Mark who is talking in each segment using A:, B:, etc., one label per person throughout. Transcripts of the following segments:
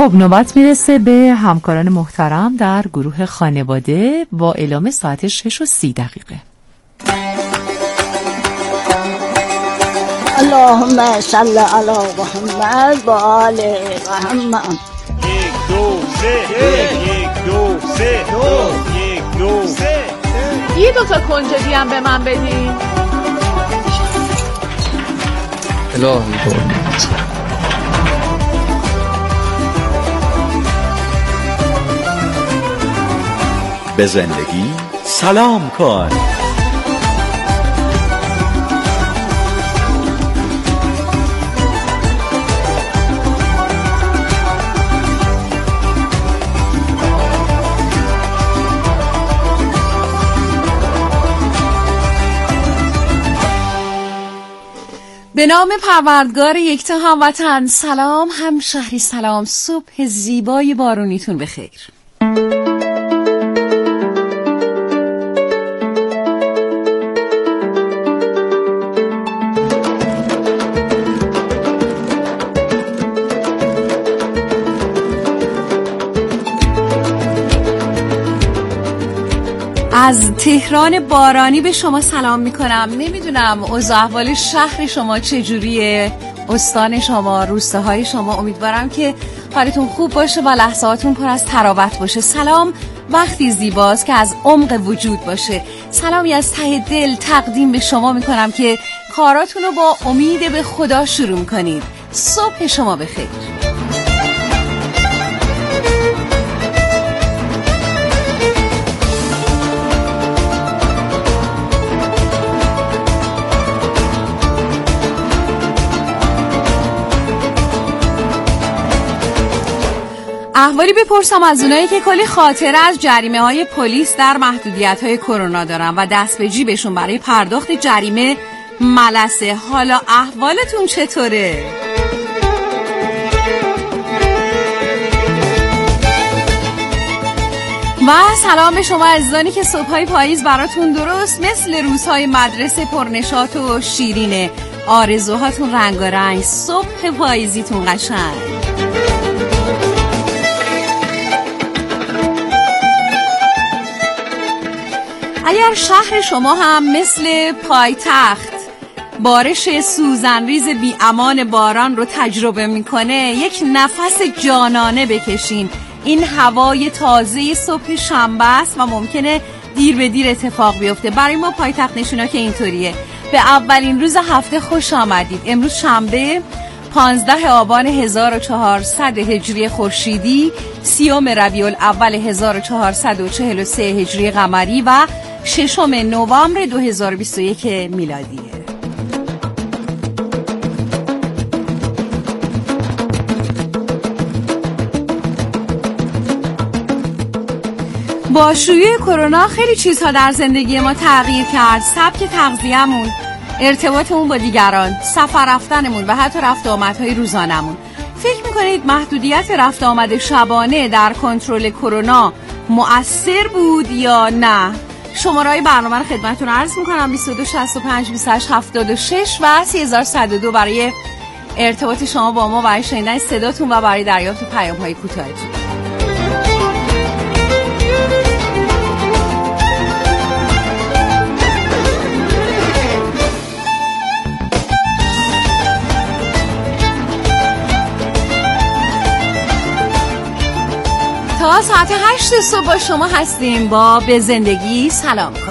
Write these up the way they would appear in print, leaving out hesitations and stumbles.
A: خب نوبت میرسه به همکاران محترم در گروه خانواده با اعلام ساعت 6:30.
B: اللهم صل علی محمد و آل محمد.
C: 1 2 3
D: یه دوتا کنجدی هم به من بدین.
E: الهی
F: به زندگی سلام کن.
A: به نام پروردگار یکتا هموطن، سلام همشهری، سلام. صبح زیبای بارونیتون بخیر. از تهران بارانی به شما سلام میکنم. نمیدونم اوضاع احوال شهر شما چجوریه، استان شما، روستاهای شما. امیدوارم که حالتون خوب باشه و لحظاتون پر از تراوت باشه. سلام وقتی زیباست که از عمق وجود باشه. سلامی از ته دل تقدیم به شما میکنم که کاراتون رو با امید به خدا شروع کنید. صبح شما بخیر. احوالی بپرسم از اونایی که کلی خاطره از جریمه های پلیس در محدودیت های کرونا دارن و دست به جیبشون برای پرداخت جریمه ملسه. حالا احوالتون چطوره؟ و سلام به شما عزیزانی که صبحهای پاییز براتون درست مثل روزهای مدرسه پرنشاط و شیرینه. آرزوهاتون رنگارنگ، صبح پاییزیتون قشنگ. اگر شهر شما هم مثل پایتخت بارش سوزنریز بی امان باران رو تجربه میکنه، یک نفس جانانه بکشین. این هوای تازه صبح شنبه است و ممکنه دیر به دیر اتفاق بیفته. برای ما پایتخت نشونا که اینطوریه. به اولین روز هفته خوش آمدید. امروز شنبه 15 آبان 1400 هجری خورشیدی، 30 ربیع الاول 1443 هجری قمری و 6 نوامبر 2021 میلادیه. با شیوع کرونا خیلی چیزها در زندگی ما تغییر کرد. سبک تغذیه‌مون، ارتباطمون با دیگران، سفر رفتنمون و حتی رفت و آمدهای روزانمون. فکر میکنید محدودیت رفت و آمد شبانه در کنترل کرونا مؤثر بود یا نه؟ شماره‌های برنامه رو خدمتتون عرض میکنم: 22 65 28 76 و 3102 برای ارتباط شما با ما، برای شنیدن صداتون و برای دریافت پیام‌های کوتاهتون. تا ساعت 8 صبح با شما هستیم با به زندگی سلام کن.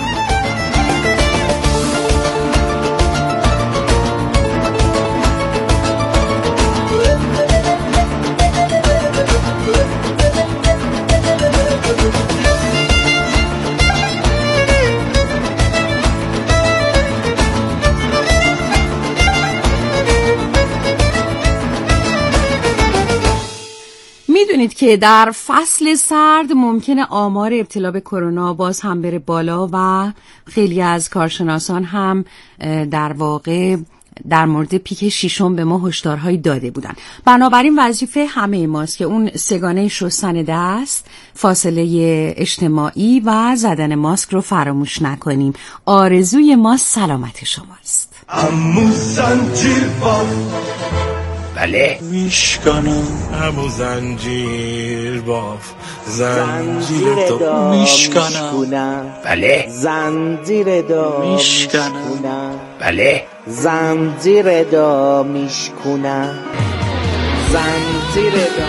A: میدونید که در فصل سرد ممکنه آمار ابتلا به کرونا باز هم بره بالا و خیلی از کارشناسان هم در واقع در مورد پیک ششم به ما هشدارهایی داده بودن. بنابراین وظیفه همه ماست که اون سگانه شستن دست، فاصله اجتماعی و زدن ماسک رو فراموش نکنیم. آرزوی ما سلامت شماست.
C: عمو زنجیر با
G: بله.
C: میشکنم
H: همو زنجیر باف زنجیر تو
C: میشکنم
G: بله.
C: زنجیر دا
F: میشکنم
G: بله.
C: زنجیر دا میشکنم زنجیر دا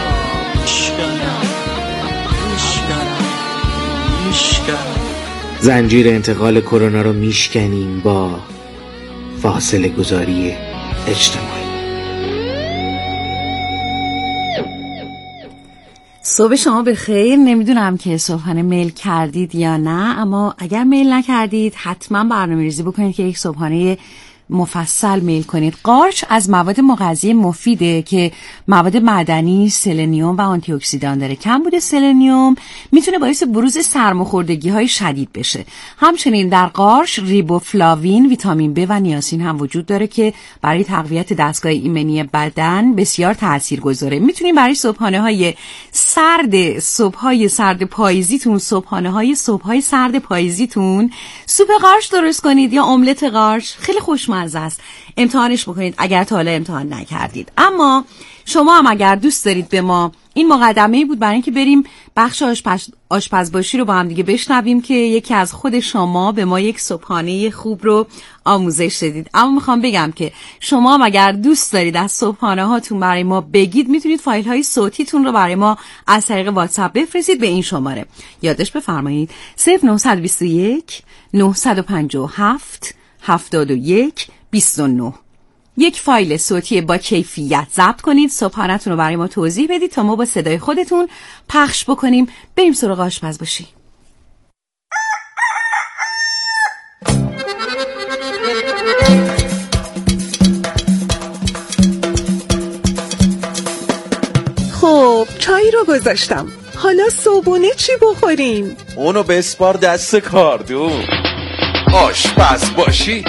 F: میشکنم
G: زنجیر انتقال کرونا رو میشکنیم با فاصله گذاری اجتماعی.
A: صبح شما بخیر. نمیدونم که صبحانه میل کردید یا نه، اما اگر میل نکردید حتما برنامه‌ریزی بکنید که یک صبحانه مفصل میل کنید. قارچ از مواد مغذی مفیده که مواد معدنی، سلنیوم و آنتی اکسیدان داره. کمبود سلنیوم میتونه باعث بروز سرماخوردگی‌های شدید بشه. همچنین در قارچ ریبوفلاوین، ویتامین B و نیاسین هم وجود داره که برای تقویت دستگاه ایمنی بدن بسیار تاثیرگذاره. میتونید برای صبحانه‌های سرد پاییزیتون، صبحهای سرد پاییزیتون سوپ قارچ درست کنید یا املت قارچ. خیلی خوشمزه است. امتحانش بکنید اگر تا حالا امتحان نکردید. اما شما هم اگر دوست دارید به ما، این مقدمه بود برای اینکه بریم بخش آشپزباشی رو با هم دیگه بشنویم که یکی از خود شما به ما یک صبحانه خوب رو آموزش دادید. اما میخوام بگم که شما هم اگر دوست دارید از صبحانه هاتون برای ما بگید، میتونید فایل های صوتیتون رو برای ما از طریق واتساپ بفرستید به این شماره. یادش بفرمایید 0921 957 71 29. یک فایل صوتی با کیفیت ضبط کنید، صبحانه‌تون رو برای ما توضیح بدید تا ما با صدای خودتون پخش بکنیم. بریم سراغ آشپزباشی.
D: خب چای رو گذاشتم، حالا صبحونه چی بخوریم؟
C: اونو بسپار دست کاردون. آشپزباشی.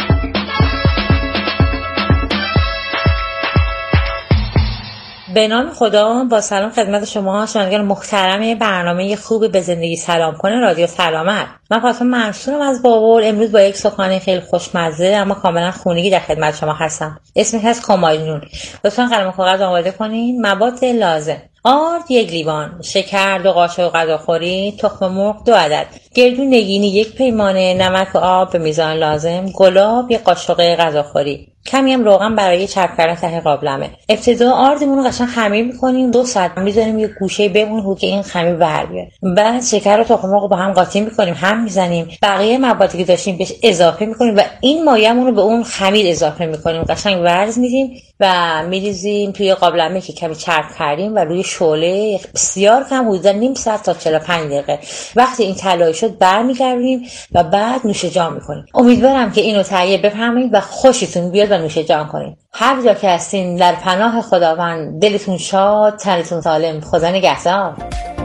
I: به نام خدا، با سلام خدمت شما شنوندگان محترم برنامه خوب به زندگی سلام کنه رادیو سلامت. من فاطمه منصورم از بابل. امروز با یک سخنرانی خیلی خوشمزه اما کاملا خونگی در خدمت شما هستم. اسمش هست کماجنون. لطفاً قلم و کاغذ آماده کنین. مواد لازم: آرد 1 لیوان، شکر 2 قاشق غذاخوری، تخم مرغ 2 عدد، گردو نگینی 1 پیمانه، نمک و آب به میزان لازم، گلاب 1 قاشق غذاخوری، کمی هم روغن برای چرب کردن ته قابلمه. ابتدا آردمون رو قشنگ خمیر می‌کنیم، 2 ساعت می‌ذاریم یه گوشه بمونه که این خمیر بر بیاد. بعد شکر و تخم مرغ رو با هم قاطی می‌کنیم، هم می‌زنیم، بقیه موادی که داشتیم بهش اضافه می‌کنیم و این مایه‌مون رو به اون خمیر اضافه می‌کنیم. قشنگ ورز میدیم و می‌ریزیم توی قابلمه که کمی چرب کردیم و روی شعله بسیار کم، حدود نیم ساعت تا 45 دقیقه. وقتی این طلایی شد برمیگردیم و بعد نوش جان می‌کنیم. امیدوارم که اینو تهیه بفرمایید و خوشتون بیاد و نوش جان کنید. هر جا که هستین در پناه خداوند، دلتون شاد، تنتون سالم. خدا نگهدار.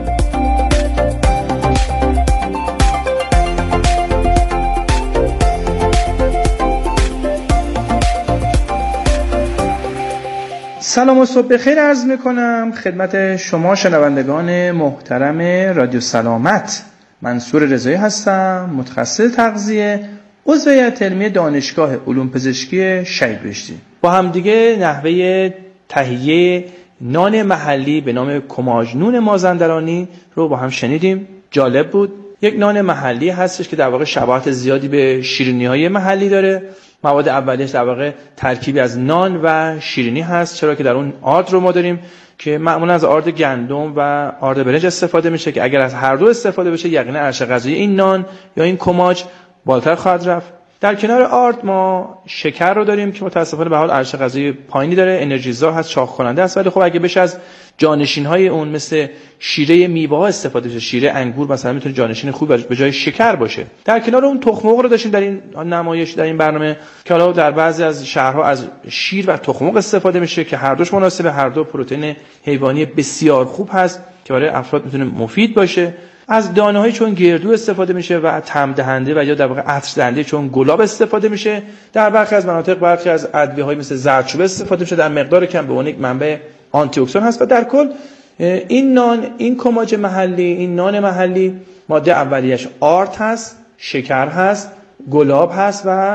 J: سلام و صبح بخیر عرض میکنم خدمت شما شنوندگان محترم رادیو سلامت. منصور رضایی هستم، متخصص تغذیه، عضو هیئت علمی دانشگاه علوم پزشکی شهید بهشتی. با هم دیگه نحوه تهیه نان محلی به نام کماجنون مازندرانی رو با هم شنیدیم. جالب بود. یک نان محلی هستش که در واقع شباهت زیادی به شیرینی‌های محلی داره. مواد اولیش در واقع ترکیبی از نان و شیرینی هست، چرا که در اون آرد رو ما داریم که معمولا از آرد گندم و آرد برنج استفاده میشه که اگر از هر دو استفاده بشه یقینا ارزش غذایی این نان یا این کماج بالاتر خواهد رفت. در کنار آرد ما شکر رو داریم که متاسفانه به حال ارزش غذایی پایینی داره، انرژیزا هست، چاق کننده است، ولی خب اگه بشه از جانشین‌های اون مثل شیره میوه‌ها استفاده بشه، شیره انگور مثلا میتونه جانشین خوب به جای شکر باشه. در کنار اون تخم مرغ رو داشتیم در این نمایش، در این برنامه که حالا در بعضی از شهرها از شیر و تخم مرغ استفاده میشه که هر دوش مناسبه، هر دو پروتئین حیوانی بسیار خوب هست که برای افراد میتونه مفید باشه. از دانه‌های چون گردو استفاده میشه و طعم دهنده و یا در واقع عطر دهنده چون گلاب استفاده میشه. در برخی از مناطق برخی از ادویه‌های مثل زردچوبه استفاده میشه، در مقدار کم به عنوان یک منبع آنتی اکسیدان هست. و در کل این نان، این کماج محلی، این نان محلی، ماده اولیش آرد هست، شکر هست، گلاب هست و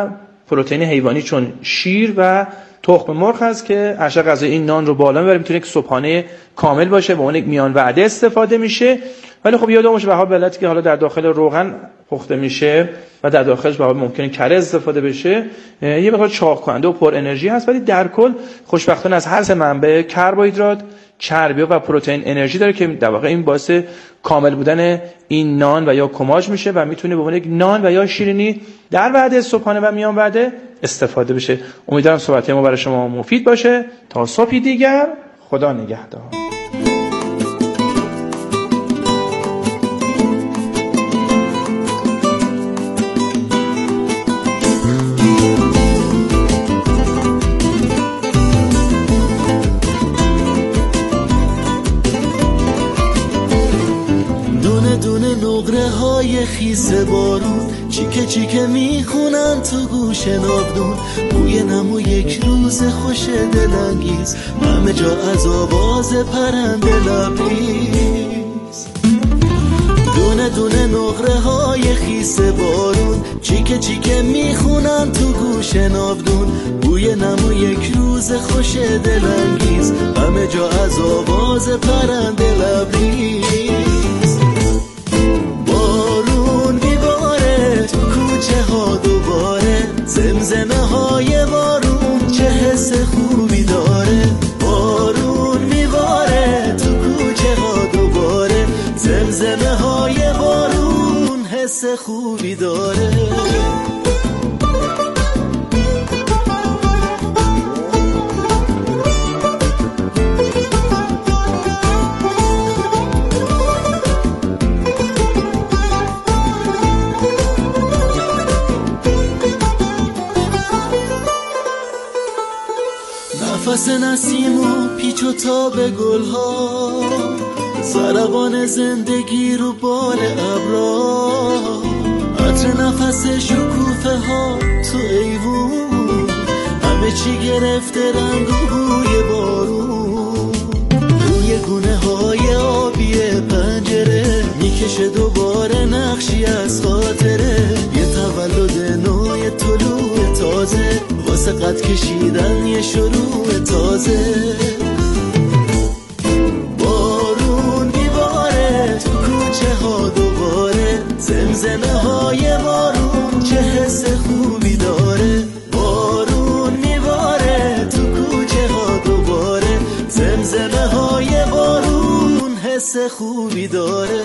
J: پروتئین حیوانی چون شیر و تخم مرغ هست که ارشد غذایی این نان رو بالا میبره، میتونه یک صبحانه کامل باشه و اون یک میان وعده استفاده میشه. ولی خب یادمون باشه به هر حالتی که حالا در داخل روغن پخته میشه و در داخلش به حال ممکنه کره استفاده بشه، یه مقدار چاق کننده و پر انرژی هست، ولی در کل خوشبختانه از هر سه منبع کربوهیدرات، چربی و پروتئین انرژی داره که در واقع این باعث کامل بودن این نان و یا کماج میشه و میتونه به عنوان یک نان و یا شیرینی در وعده صبحانه و میان وعده استفاده بشه. امیدوارم صحبت ما برای شما مفید باشه. تا صبحی دیگر، خدا نگهدار.
K: خیس بارون چیکه چیکه میخونن تو گوش ناودون، بوی نمو یک روز خوش دلانگیز، همه جا از آواز پرنده لبریز. دونه دونه نقره های خیس بارون چیکه چیکه میخونن تو گوش ناودون، بوی نمو یک روز خوش دلانگیز، همه جا از آواز پرنده لبریز. کوچه ها دوباره زمزمه های بارون چه حس خوبی داره، بارون میباره تو کوچه ها دوباره زمزمه های بارون حس خوبی داره. نفس نسیم و پیچ و تاب گلها، سربان زندگی رو بال ابرا، عطر نفس شکوفه ها تو ایوون، همه چی گرفته رنگ و بوی بارون، روی گونه های آبی پنجره میکشه دوباره نقشی از خاطره، یه تولد نوع طلوع تازه واسه قد کشیدن یه شروع تازه. بارون میباره تو کوچه ها دوباره زمزمه های بارون چه حس خوبی داره، بارون میباره تو کوچه ها دوباره زمزمه های بارون حس خوبی داره.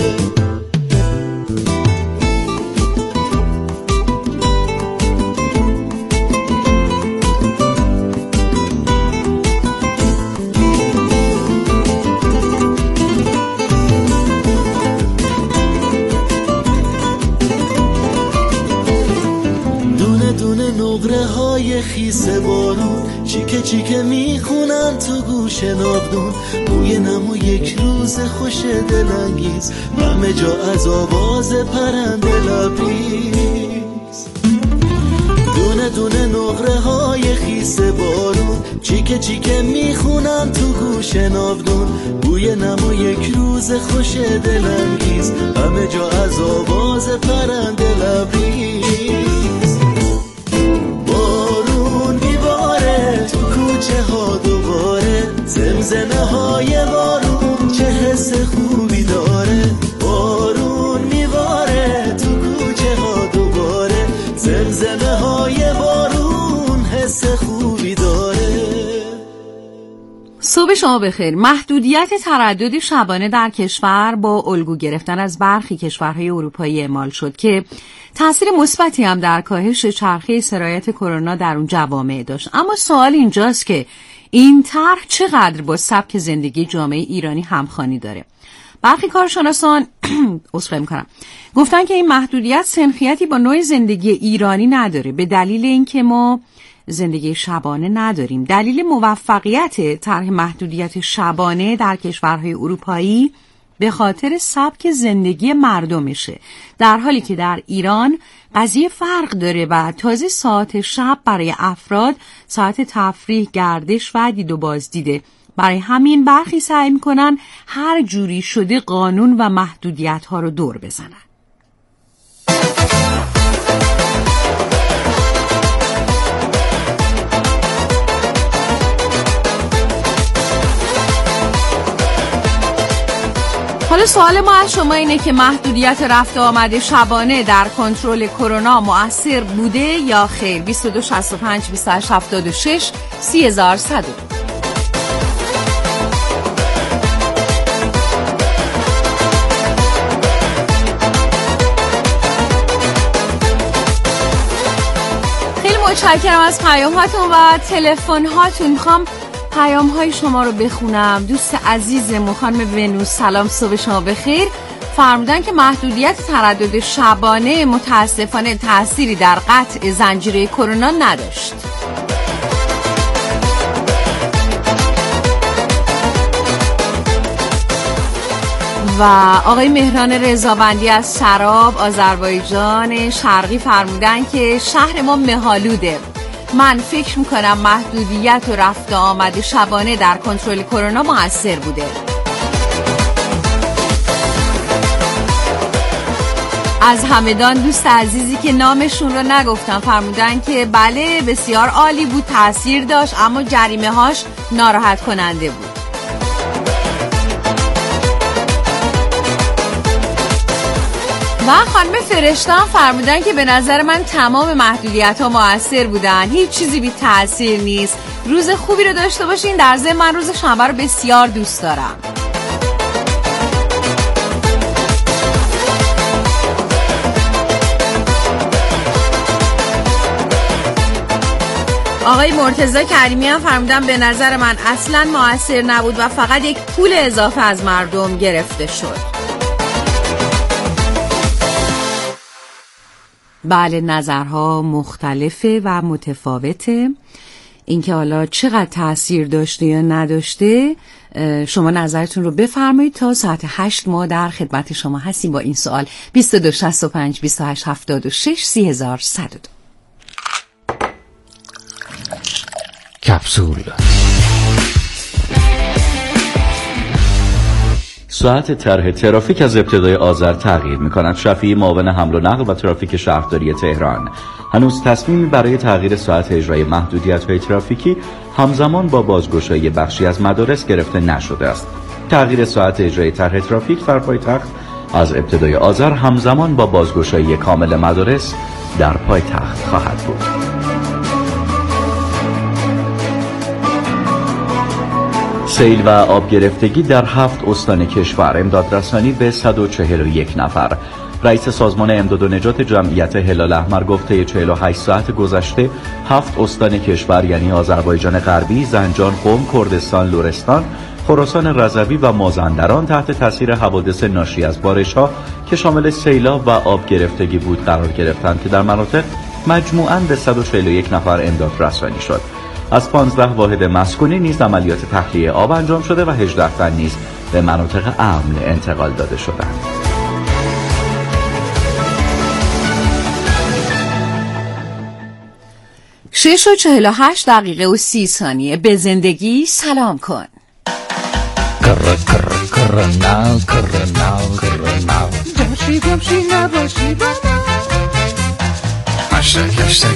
K: نقره های خیس بارون چیکه چیکه میخونن تو گوش ناودون، بوی نمو یک روز خوش دلانگیز، همه جا از آواز پرنده لبریز. دونه دونه نقره های خیس بارون چیکه چیکه میخونن تو گوش ناودون، بوی نمو یک روز خوش دلانگیز، همه جا از آواز پرنده لبریز. تو کوچه ها دوباره زمزمه های بارون چه حس خوبی داره، بارون میباره تو کوچه ها دوباره زمزمه های بارون حس خوبی داره.
A: صبح شما بخیر. محدودیت تردد شبانه در کشور با الگو گرفتن از برخی کشورهای اروپایی اعمال شد که تأثیر مثبتی هم در کاهش چرخه سرایت کرونا در اون جوامع داشت. اما سوال اینجاست که این طرح چقدر با سبک زندگی جامعه ایرانی همخوانی داره؟ برخی کارشناسان گفتن که این محدودیت سنخیتی با نوع زندگی ایرانی نداره، به دلیل اینکه ما زندگی شبانه نداریم. دلیل موفقیت طرح محدودیت شبانه در کشورهای اروپایی به خاطر سبک زندگی مردمشه، در حالی که در ایران قضیه فرق داره و تازه ساعت شب برای افراد ساعت تفریح، گردش و دید و بازدیده. برای همین برخی سعی میکنن هر جوری شده قانون و محدودیت ها رو دور بزنن. سوال ما از شما اینه که محدودیت رفت و آمد شبانه در کنترل کرونا مؤثر بوده یا خیر؟ 2265 2876 3100. خیلی متشکرم از پیام هاتون و تلفن هاتون. میخوام پیام های شما رو بخونم. دوست عزیزم خانم ونوس، سلام، صبح شما بخیر. فرمودن که محدودیت تردد شبانه متاسفانه تأثیری در قطع زنجیره کرونا نداشت. و آقای مهران رضاوندی از سراب آذربایجان شرقی فرمودن که شهر ما مه‌آلوده. من فکر میکنم محدودیت و رفت و آمد شبانه در کنترل کرونا مؤثر بوده. از همدان دوست عزیزی که نامشون رو نگفتم فرمودن که بله بسیار عالی بود، تأثیر داشت، اما جریمه هاش ناراحت کننده بود. و خانم فرشتان فرمودن که به نظر من تمام محدودیت ها مؤثر بودن، هیچ چیزی بی تأثیر نیست. روز خوبی رو داشته باشین. در ضمن من روز شنبه رو بسیار دوست دارم. آقای مرتضی کریمی هم فرمودن به نظر من اصلا مؤثر نبود و فقط یک پول اضافه از مردم گرفته شد. بله، نظرها مختلفه و متفاوته. اینکه حالا چقدر تأثیر داشته یا نداشته شما نظرتون رو بفرمایید. تا ساعت 8 ما در خدمت شما هستیم با این سوال. 2265 2876 3100.
G: کپسول.
L: ساعت طرح ترافیک از ابتدای آذر تغییر می‌کند. شفیعی معاون حمل و نقل و ترافیک شهرداری تهران هنوز تصمیمی برای تغییر ساعت اجرای محدودیت‌های ترافیکی همزمان با بازگشایی بخشی از مدارس گرفته نشده است. تغییر ساعت اجرای طرح ترافیک در پایتخت از ابتدای آذر همزمان با بازگشایی کامل مدارس در پایتخت خواهد بود. سیل و آب گرفتگی در 7 استان کشور. امدادرسانی به 141 نفر. رئیس سازمان امداد و نجات جمعیت هلال احمر گفته 48 ساعت گذشته 7 استان کشور یعنی آذربایجان غربی، زنجان، قم، کردستان، لرستان، خراسان رضوی و مازندران تحت تاثیر حوادث ناشی از بارش‌ها که شامل سیلاب و آب گرفتگی بود قرار گرفتند که در مناطق مجموعاً به 141 نفر امداد رسانی شد. از 15 واحد مسکونی نیز عملیات تخلیه آب انجام شده و 18 تن نیز به مناطق امن انتقال داده شدند.
A: شش و 48 دقیقه و 30 ثانیه. به زندگی سلام کن.
E: کرونا باشی نباشی هشتگ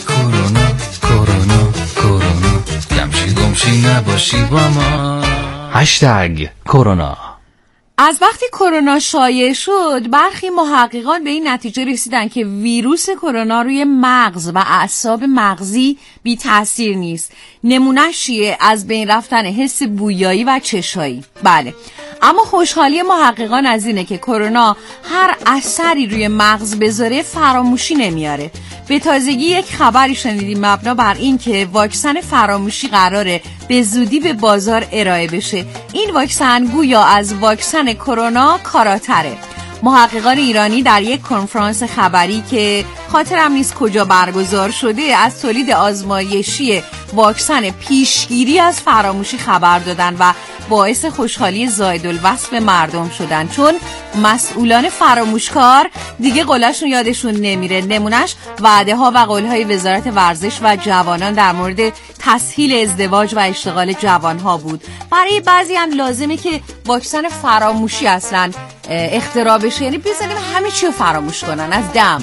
E: کرونا گمشی نباشی با ما. هشتگ کرونا.
A: از وقتی کرونا شایع شد برخی محققان به این نتیجه رسیدن که ویروس کرونا روی مغز و اعصاب مغزی بی تأثیر نیست. نمونه‌اش چیه؟ از بین رفتن حس بویایی و چشایی. بله، اما خوشحالی محققان از اینه که کرونا هر اثری روی مغز بذاره فراموشی نمیاره. به تازگی یک خبری شنیدیم مبنا بر این که واکسن فراموشی قراره به زودی به بازار ارائه بشه. این واکسن گویا از واکسن کرونا کاراتره. محققان ایرانی در یک کنفرانس خبری که خاطرم نیست کجا برگزار شده از تولید آزمایشی واکسن پیشگیری از فراموشی خبر دادن و باعث خوشحالی زائدالوصف مردم شدن، چون مسئولان فراموشکار دیگه قولاشون یادشون نمیره. نمونش وعده ها و قولهای وزارت ورزش و جوانان در مورد تسهیل ازدواج و اشتغال جوان ها بود. برای بعضی هم لازمه که واکسن فراموشی اصلا اختراع بشه، یعنی بزنیم همه چی رو فراموش کنن از دم.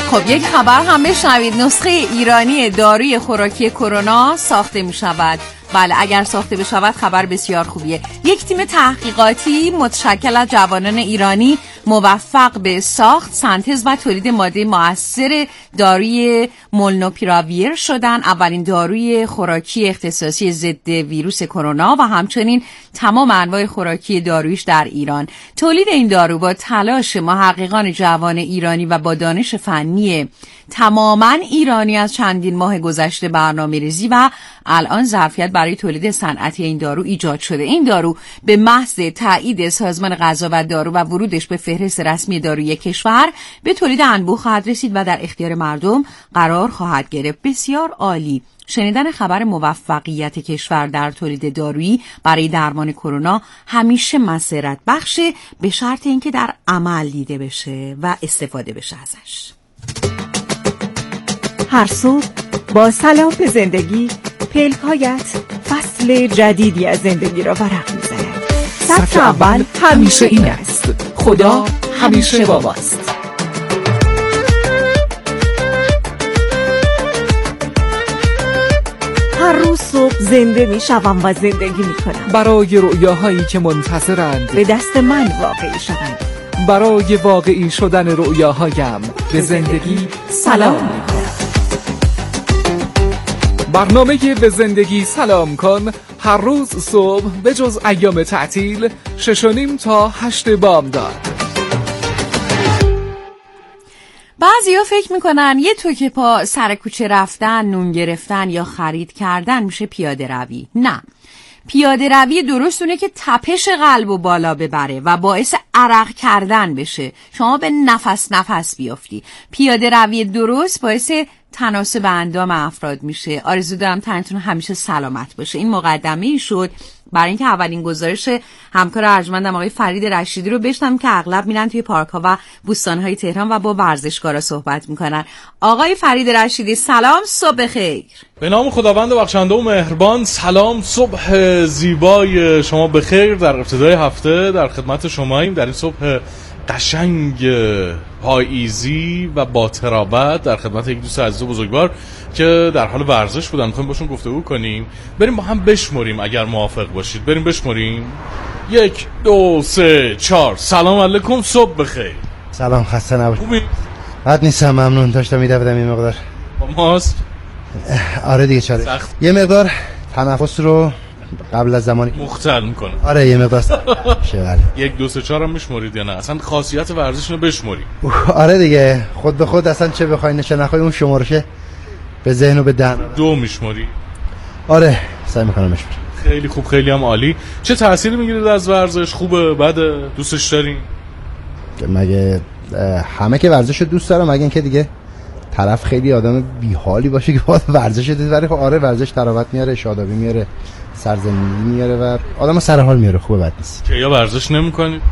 A: خب یک خبر هم بشنوید. نسخه ایرانی داروی خوراکی کرونا ساخته می شود. بله، اگر ساخته بشود خبر بسیار خوبیه. یک تیم تحقیقاتی متشکل از جوانان ایرانی موفق به ساخت، سنتز و تولید ماده مؤثر داروی مولنوپیراویر شدن، اولین داروی خوراکی اختصاصی ضد ویروس کرونا و همچنین تمام انواع خوراکی دارویش در ایران. تولید این دارو با تلاش محققان جوان ایرانی و با دانش فنی تماما ایرانی از چندین ماه گذشته برنامه‌ریزی و الان ظرفیت برای تولید صنعتی این دارو ایجاد شده. این دارو به محض تایید سازمان غذا و دارو و ورودش به فهرست رسمی داروی کشور به تولید انبوه خواهد رسید و در اختیار مردم قرار خواهد گرفت. بسیار عالی. شنیدن خبر موفقیت کشور در تولید دارویی برای درمان کرونا همیشه مسرت بخشه، به شرط اینکه در عمل دیده بشه و استفاده بشه ازش.
D: هر صبح با سلام به زندگی، پلک‌هایت فصل جدیدی از زندگی را ورق می‌زند. سطر اول همیشه این است: خدا همیشه باباست. هر روز صبح زنده می‌شوم و زندگی می‌کنم.
M: برای رؤیاهایی که منتظرند
D: به دست من واقعی شوند.
M: برای واقعی شدن رؤیاهایم به زندگی سلام می‌کنم. برنامه به زندگی سلام کن هر روز صبح به جز ایام تعطیل 6:30 تا 8 بامداد.
A: بعضیا فکر میکنن یه توکه پا سر کوچه رفتن، نون گرفتن یا خرید کردن میشه پیاده روی. نه، پیاده روی درست اونه که تپش قلب و بالا ببره و باعث عرق کردن بشه، شما به نفس بیافتی. پیاده روی درست باعث تناسب اندام افراد میشه. آرزو دارم تنتون همیشه سلامت باشه. این مقدمه ای شد برای اینکه اولین گزارش همکار ارجمندم آقای فرید رشیدی رو بشنویم که اغلب میرن توی پارک‌ها و بوستان‌های تهران و با ورزشکارا صحبت میکنن. آقای فرید رشیدی سلام، صبح بخیر.
H: به نام خداوند بخشنده و مهربان. سلام، صبح زیبای شما بخیر. در ابتدای هفته در خدمت شماییم در این صبح قشنگ پاییزی و با تراوت در خدمت یک دوست عزیز و بزرگوار که در حال ورزش بودن. میخوایم باشون گفتگو کنیم. بریم با هم بشمریم اگر موافق باشید. بریم بشمریم. 1 2 3 4. سلام علیکم، صبح بخیر.
N: سلام، خسته نباشید.
H: خوبی؟
N: بد نیستم، ممنون. داشتم میدویدم این مقدار.
H: با ماست؟
N: آره دیگه، چاره. یه مقدار تنفس رو قبل از زمانی
H: مختل میکنه.
N: آره یه مقدار شغل.
H: 1 2 3 4 هم میشمرید یا نه؟ اصلا خاصیت ورزش اینو بشمری.
N: آره دیگه، خود به خود اصلا چه بخوای چه نخوای اون شمارشه به ذهن و به دهن.
H: 2 میشمری؟
N: آره سعی میکنم بشمرم.
H: خیلی خوب، خیلی هم عالی. چه تأثیری میگیرید از ورزش؟ خوبه، بده، دوستش دارین؟
N: مگه همه که ورزش رو دوست دارم، مگه اینکه دیگه طرف خیلی آدم بیحالی باشه که باید ورزش رو دوست داره. خب آره، ورزش تراوت میاره، شادابی میاره، سرزندگی میاره و آدمو سر حال میاره. خوبه، بد نیست.
H: که یا ورزش نمی‌کنید؟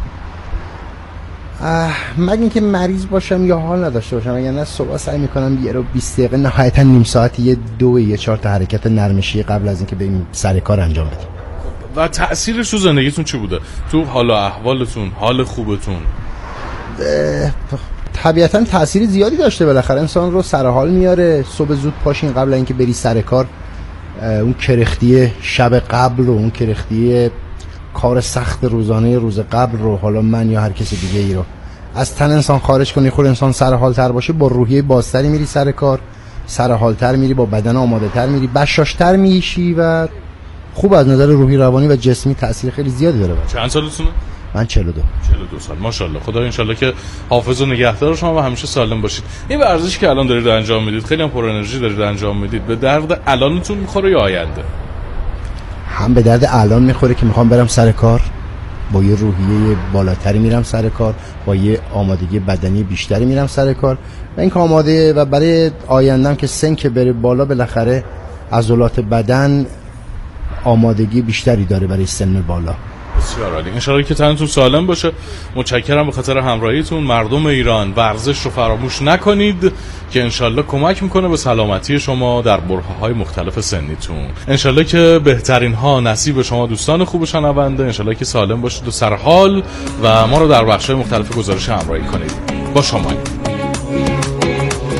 N: مگه اینکه مریض باشم یا حال نداشته باشم، اگه نه صبح سعی میکنم یه رو 20 دقیقه نهایتا نیم ساعت یه 2 یا 4 تا حرکت نرمشی قبل از اینکه بریم سر کار انجام بدیم.
H: و تأثیرش تو زندگیتون چی بوده؟ تو حال و احوالتون، حال خوبتون؟
N: طبیعتا تأثیر زیادی داشته. بالاخره انسان رو سر حال میاره. صبح زود پاشین قبل اینکه بری سر کار، اون کرختی شب قبل و اون کرختی کار سخت روزانه روز قبل رو، حالا من یا هر کسی دیگه ای رو از تن انسان خارج کنی، خود انسان سر حال تر باشه، با روحیه بازتری میری سر کار، سر حال تر میری، با بدن آماده تر میری، بشاشتر میشی و خوب از نظر روحی، روانی و جسمی تأثیر خیلی زیادی داره.
H: چند سالتونه؟
N: من 42
H: سال. ماشاءالله. خدا انشالله که حافظ و نگهدار شما و همیشه سالم باشید. این ورزشی که الان دارید انجام میدید، خیلی هم پر انرژی دارید انجام میدید، به درد الانتون میخوره یا آینده؟
N: هم به درد الان میخوره که میخوام برم سر کار، با یه روحیه بالاتری میرم سر کار، با یه آمادگی بدنی بیشتری میرم سر کار و این که آماده، و برای آیندم که سن که بره بالا، بالاخره عضلات بدن آمادگی بیشتری داره برای سن بالا.
H: بسیار عالی. انشالله که تنتون سالم باشه. متشکرم به خاطر همراهیتون. مردم ایران، ورزش رو فراموش نکنید که انشالله کمک میکنه به سلامتی شما در برهه‌های مختلف سنیتون. انشالله که بهترین ها نصیب شما دوستان خوب شنونده. انشالله که سالم باشید و سر حال و ما رو در بخش‌های مختلف گزارش همراهی کنید. با شما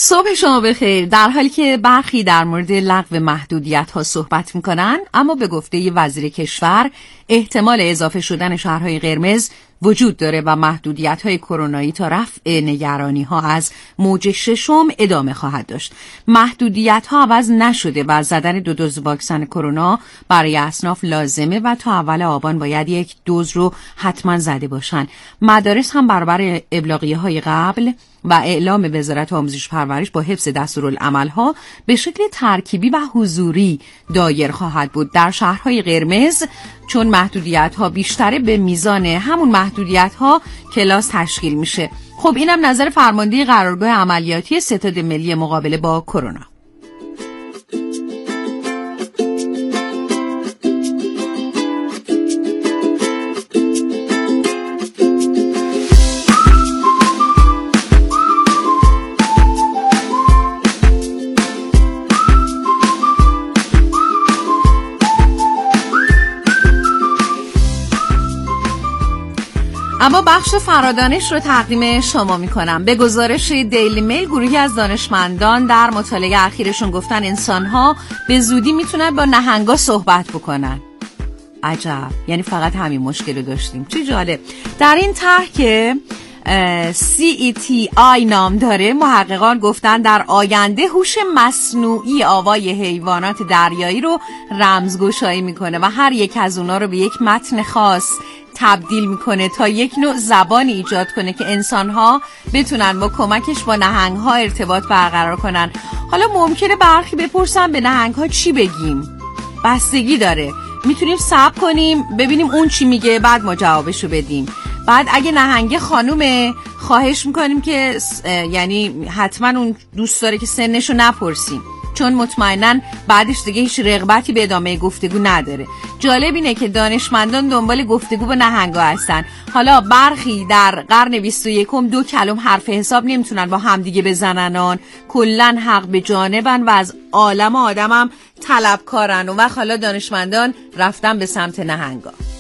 A: صبح شما بخیر. در حالی که برخی در مورد لغو محدودیت‌ها صحبت می‌کنن، اما به گفته وزیر کشور احتمال اضافه شدن شهرهای قرمز وجود داره و محدودیت‌های کرونایی تا رفع نگرانی‌ها از موج ششم ادامه خواهد داشت. محدودیت‌ها عوض نشده و زدن 2 دوز واکسن کرونا برای اصناف لازمه و تا اول آبان باید 1 دوز رو حتما زده باشن. مدارس هم برابر ابلاغیه‌های قبل و اعلام وزارت آموزش پرورش با حفظ دستورالعمل‌ها به شکل ترکیبی و حضوری دایر خواهد بود. در شهرهای قرمز چون محدودیت‌ها بیشتره، به میزان همون محدودیت‌ها کلاس تشکیل میشه. خب اینم نظر فرمانده قرارگاه عملیاتی ستاد ملی مقابله با کرونا. اما بخش فرادانش رو تقدیم شما میکنم. به گزارش دیلی میل، گروهی از دانشمندان در مطالعه اخیرشون گفتن انسان‌ها به زودی میتونن با نهنگا صحبت بکنن. عجب، یعنی فقط همین مشکل رو داشتیم. چه جالب. در این طرح که CETI نام داره، محققان گفتن در آینده هوش مصنوعی آوای حیوانات دریایی رو رمزگشایی میکنه و هر یک از اونا رو به یک متن خاص تبدیل میکنه تا یک نوع زبانی ایجاد کنه که انسان‌ها بتونن با کمکش با نهنگ‌ها ارتباط برقرار کنن. حالا ممکنه برخی بپرسن به نهنگ‌ها چی بگیم؟ بستگی داره. میتونیم صبر کنیم ببینیم اون چی میگه، بعد ما جوابشو بدیم. بعد اگه نهنگ خانومه، خواهش میکنیم که یعنی حتما اون دوست داره که سنشو نپرسیم، چون مطمئناً بعدش دیگه هیچ رغبتی به ادامه گفتگو نداره. جالب اینه که دانشمندان دنبال گفتگو با نهنگا هستن. حالا برخی در قرن 21 2 کلم حرف حساب نمیتونن با همدیگه بزننان، کلن حق به جانبن و از عالم آدمم طلبکارن. و حالا دانشمندان رفتن به سمت نهنگا.